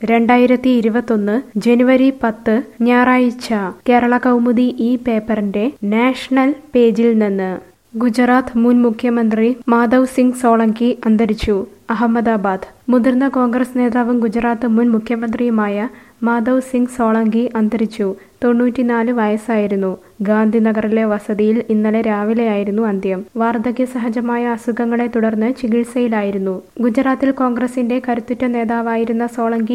2021 ജനുവരി 10 ഞായറാഴ്ച കേരള കൗമുദി ഈ പേപ്പറിന്റെ നാഷണൽ പേജിൽ നിന്ന് ഗുജറാത്ത് മുൻ മുഖ്യമന്ത്രി മാധവ് സിംഗ് സോളങ്കി അന്തരിച്ചു. അഹമ്മദാബാദ്. മുതിർന്ന കോൺഗ്രസ് നേതാവും ഗുജറാത്ത് മുൻ മുഖ്യമന്ത്രിയുമായ മാധവ് സിംഗ് സോളങ്കി അന്തരിച്ചു. 94 വയസ്സായിരുന്നു. ഗാന്ധിനഗറിലെ വസതിയിൽ ഇന്നലെ രാവിലെയായിരുന്നു അന്ത്യം. വാർദ്ധക്യ സഹജമായ അസുഖങ്ങളെ തുടർന്ന് ചികിത്സയിലായിരുന്നു. ഗുജറാത്തിൽ കോൺഗ്രസിന്റെ കരുത്തുറ്റ നേതാവായിരുന്ന സോളങ്കി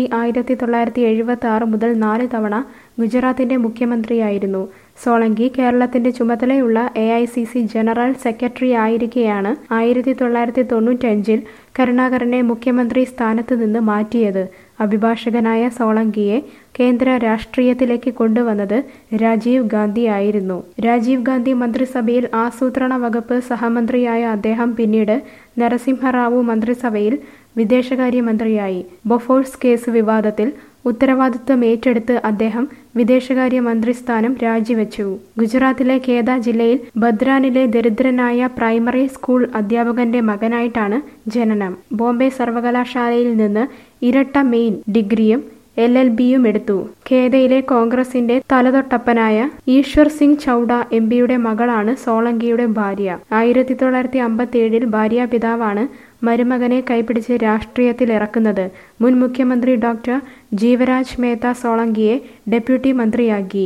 1976 മുതൽ 4 തവണ ഗുജറാത്തിന്റെ മുഖ്യമന്ത്രിയായിരുന്നു. സോളങ്കി കേരളത്തിന്റെ ചുമതലയുള്ള AICC ജനറൽ സെക്രട്ടറി ആയിരിക്കെയാണ് 1995 കരുണാകരനെ മുഖ്യമന്ത്രി സ്ഥാനത്ത് നിന്ന് മാറ്റിയത്. അഭിഭാഷകനായ സോളങ്കിയെ കേന്ദ്ര രാഷ്ട്രീയത്തിലേക്ക് കൊണ്ടുവന്നത് രാജീവ് ഗാന്ധി ആയിരുന്നു. രാജീവ് ഗാന്ധി മന്ത്രിസഭയിൽ ആസൂത്രണ വകുപ്പ് സഹമന്ത്രിയായ അദ്ദേഹം പിന്നീട് നരസിംഹറാവു മന്ത്രിസഭയിൽ വിദേശകാര്യമന്ത്രിയായി. ബൊഫോഴ്സ് കേസ് വിവാദത്തിൽ ഉത്തരവാദിത്വം ഏറ്റെടുത്ത് അദ്ദേഹം വിദേശകാര്യ മന്ത്രിസ്ഥാനം രാജിവെച്ചു. ഗുജറാത്തിലെ കേദ ജില്ലയിൽ ബദ്രാനിലെ ദരിദ്രനായ പ്രൈമറി സ്കൂൾ അധ്യാപകന്റെ മകനായിട്ടാണ് ജനനം. ബോംബെ സർവകലാശാലയിൽ നിന്ന് ഇരട്ട മെയിൻ ഡിഗ്രിയും LLBയും എടുത്തു. കേദയിലെ കോൺഗ്രസിന്റെ തലതൊട്ടപ്പനായ ഈശ്വർ സിംഗ് ചൌഡ MPയുടെ മകളാണ് സോളങ്കിയുടെ ഭാര്യ. 1957 ഭാര്യാപിതാവാണ് മരുമകനെ കൈപിടിച്ച് രാഷ്ട്രീയത്തിൽ ഇറക്കുന്നത്. മുൻ മുഖ്യമന്ത്രി ഡോക്ടർ ജീവരാജ് മേത്ത സോളങ്കിയെ ഡെപ്യൂട്ടി മന്ത്രിയാക്കി.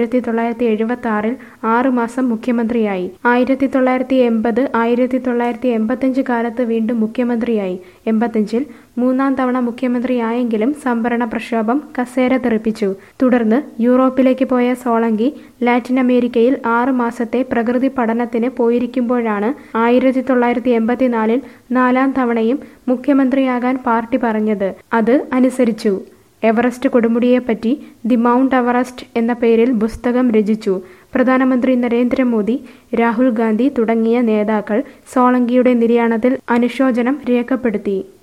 1976 6 മാസം മുഖ്യമന്ത്രിയായി. 1980 1985 കാലത്ത് വീണ്ടും മുഖ്യമന്ത്രിയായി. 85 മൂന്നാം തവണ മുഖ്യമന്ത്രിയായെങ്കിലും സംവരണ പ്രക്ഷോഭം കസേര തെറിപ്പിച്ചു. തുടർന്ന് യൂറോപ്പിലേക്ക് പോയ സോളങ്കി ലാറ്റിൻ അമേരിക്കയിൽ 6 മാസത്തെ പ്രകൃതി പഠനത്തിന് പോയിരിക്കുമ്പോഴാണ് 1984 4ാം തവണയും മുഖ്യമന്ത്രിയാകാൻ പാർട്ടി പറഞ്ഞത്. അത് അനുസരിച്ചു. എവറസ്റ്റ് കൊടുമുടിയെപ്പറ്റി ദി മൗണ്ട് എവറസ്റ്റ് എന്ന പേരിൽ പുസ്തകം രചിച്ചു. പ്രധാനമന്ത്രി നരേന്ദ്രമോദി, രാഹുൽ ഗാന്ധി തുടങ്ങിയ നേതാക്കൾ സോളങ്കിയുടെ നിര്യാണത്തിൽ അനുശോചനം രേഖപ്പെടുത്തി.